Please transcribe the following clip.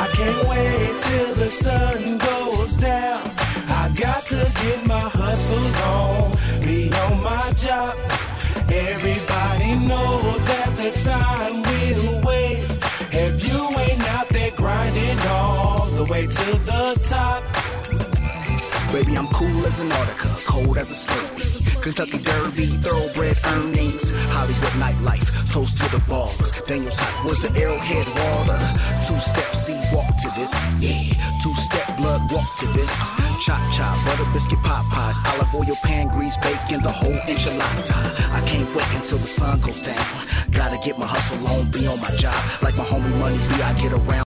I can't wait till the sun goes down. I got to get my hustle on, be on my job. Everybody knows that the time will waste if you ain't out there grinding all the way to the top. Baby, I'm cool as an Antarctica, cold as a Slurpee. Kentucky Derby, thoroughbred earnings. Hollywood nightlife, toast to the ballers. Daniel's hot, was the Arrowhead water. Two-step, see, walk to this. Yeah, two-step, blood, walk to this. Cha-cha, butter biscuit, pot pies, olive oil, pan grease, bacon, the whole enchilada. I can't wait until the sun goes down. Gotta get my hustle on, be on my job. Like my homie Money B, I get around.